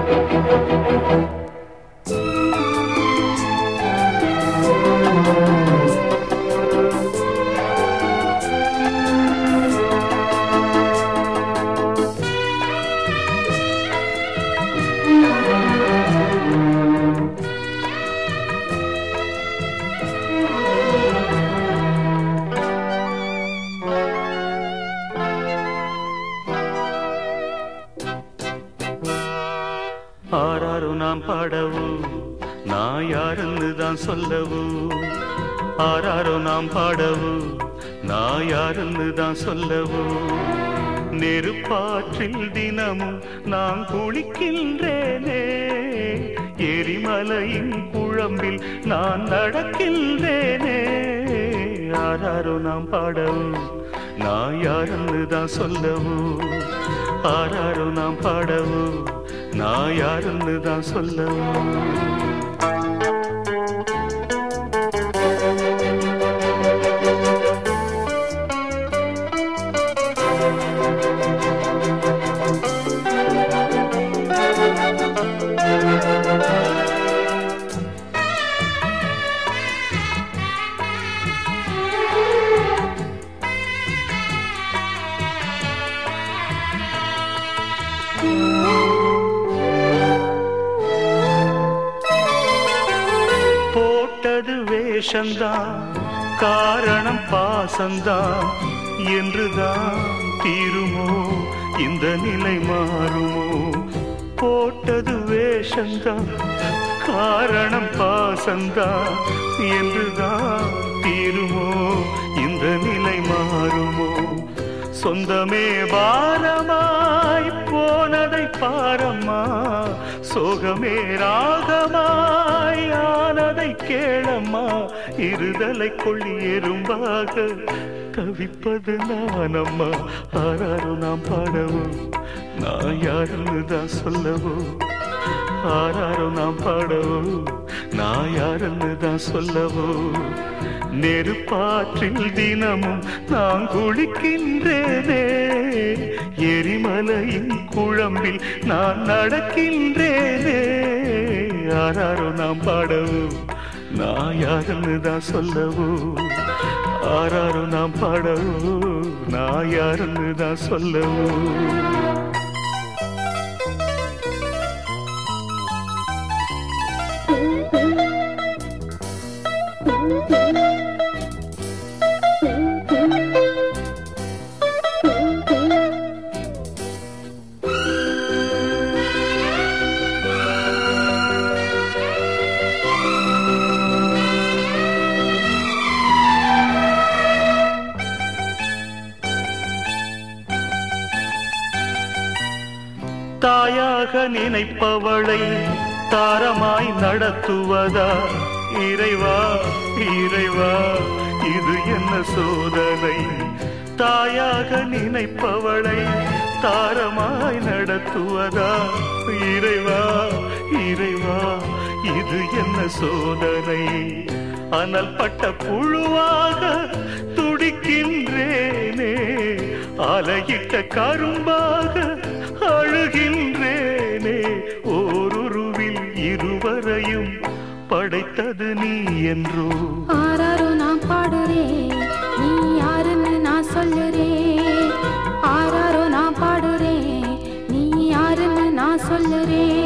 ஆராரோ நாம் பாடவோ நான் யாருன்னு தான் சொல்லவோ ஆராரோ நாம் பாடவோ நான் யாருன்னு தான் சொல்லவோ நெருப்பாற்றில் தினமும் நான் குளிக்கின்றேனே எரிமலையின் குழம்பில் நான் நடக்கின்றேனே ஆராரோ நாம் பாடவோ நான் யாருன்னு தான் சொல்லவோ ஆராரோ நாம் பாடவோ நான் யாருன்னு தான் சொல்லவோ போட்டது வேஷந்தான் காரணம் பாசந்தான் என்றுதான் தீருமோ இந்த நிலை மாறுமோ போட்டது வேஷந்தான் காரணம் பாசந்தான் என்றுதான் தீருமோ இந்த நிலை மாறுமோ சொந்தமே பாரமாய் போனதை பாரம்மா சோகமே ராகமாய் ஆனதை கேளம்மா இருதலை கொள்ளி எறும்பாக தவிப்பது நானம்மா ஆராரோ நாம் பாடவோ நான் யாருன்னு தான் சொல்லவோ ஆராரோ நாம் பாடவோ நான் யாருன்னு தான் சொல்லவோ நெருப்பாற்றில் தினமும் நான் குளிக்கின்றேனே எரிமலையின் குழம்பில் நான் நடக்கின்றேனே ஆராரோ நாம் பாடவோ நான் யாருன்னு தான் சொல்லவோ ஆராரோ நாம் பாடவோ நான் யாருன்னு தான் சொல்லவோ தாயாக நினைப்பவளை தாரமாய் நடத்துவதா இறைவா இறைவா இது என்ன சோதனை தாயாக நினைப்பவளை தாரமாய் நடத்துவதா இறைவா இறைவா இது என்ன சோதனை அனல் பட்ட புழுவாக துடிக்கின்றேனே அலையிட்ட கரும்பாக அழுகின்றேனே ஓருருவில் இருவரையும் படைத்தது நீ என்றோ ஆராரோ நான் பாடுறேன் நீ யாருன்னு நான் சொல்லுறேன் ஆராரோ நான் பாடுறேன் நீ யாருன்னு நான் சொல்லுறேன்